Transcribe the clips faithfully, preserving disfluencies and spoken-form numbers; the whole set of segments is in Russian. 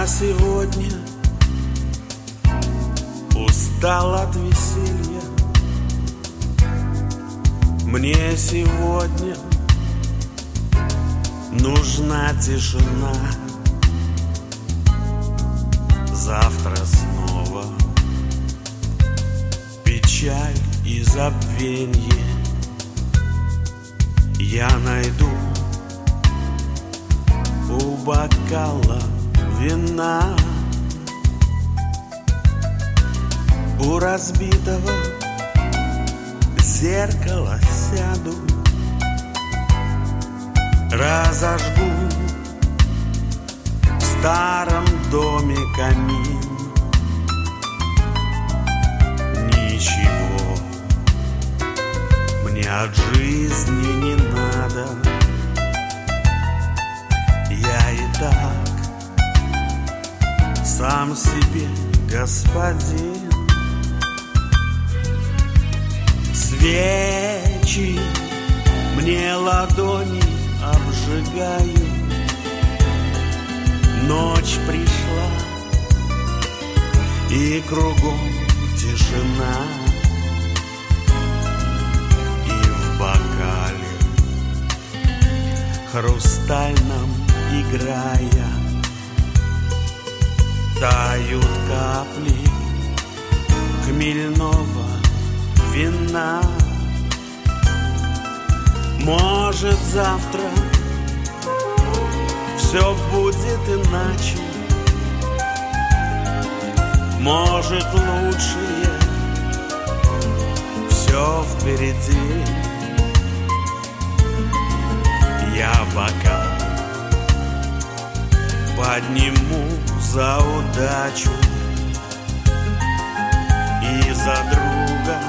сегодня устал от веселья. Мне сегодня нужна тишина. Завтра снова печаль и забвенье. Я найду у бокала вина, у разбитого зеркала сяду, разожгу в старом доме камин. Ничего мне от жизни не надо, я и так сам себе господин. Свечи мне ладони обжигают. Ночь пришла, и кругом тишина. И в бокале хрустальном играя тают капли хмельного вина. Может, завтра все будет иначе, может, лучшее все впереди. Я бокал подниму за удачу и за друга,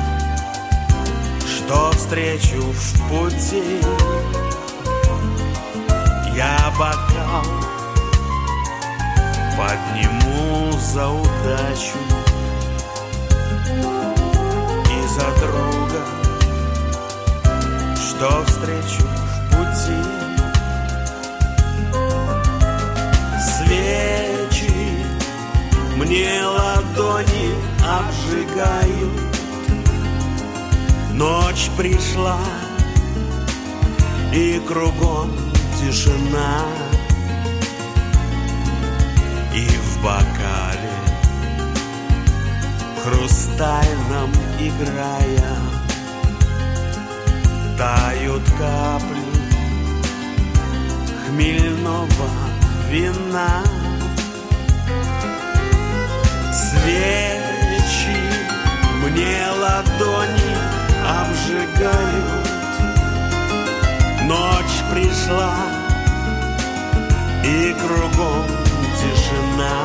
что встречу в пути. Я бокал подниму за удачу и за друга, что встречу в пути. Свечи мне ладони обжигают. Ночь пришла, и кругом тишина. И в бокале хрустальном играя тают капли хмельного вина. Свечи мне ладони обжигают. Ночь пришла, и кругом тишина.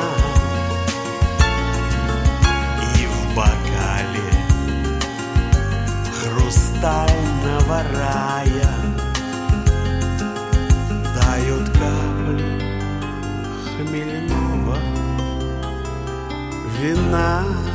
И в бокале хрустального рая тают капли хмельного вина.